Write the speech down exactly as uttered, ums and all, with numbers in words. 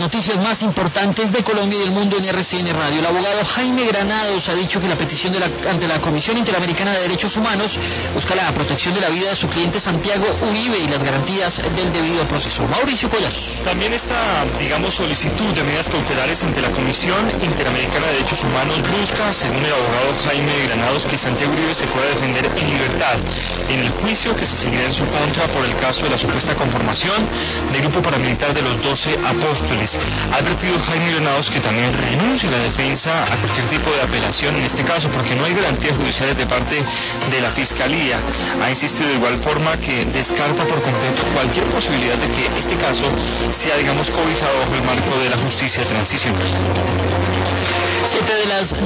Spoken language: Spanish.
noticias más importantes de Colombia y del mundo en R C N Radio. El abogado Jaime Granados ha dicho que la petición de la, ante la Comisión Interamericana de Derechos Humanos busca la protección de la vida de su cliente Santiago Uribe y las garantías del debido proceso. Mauricio Collazos. También esta, digamos, solicitud de medidas cautelares ante la Comisión Interamericana de Derechos Humanos busca, según el abogado Jaime Granados, que Santiago Uribe se pueda defender en libertad en el juicio que se seguirá en su contra por el caso de la supuesta conformación del grupo paramilitar de los doce apóstoles. Ha advertido Jaime Granados que también renuncia a la defensa a cualquier tipo de apelación en este caso, porque no hay garantías judiciales de parte de la Fiscalía. Ha insistido de igual forma que descarta por completo cualquier posibilidad de que este caso sea, digamos, cobijado bajo el marco de la justicia transicional. Siete de las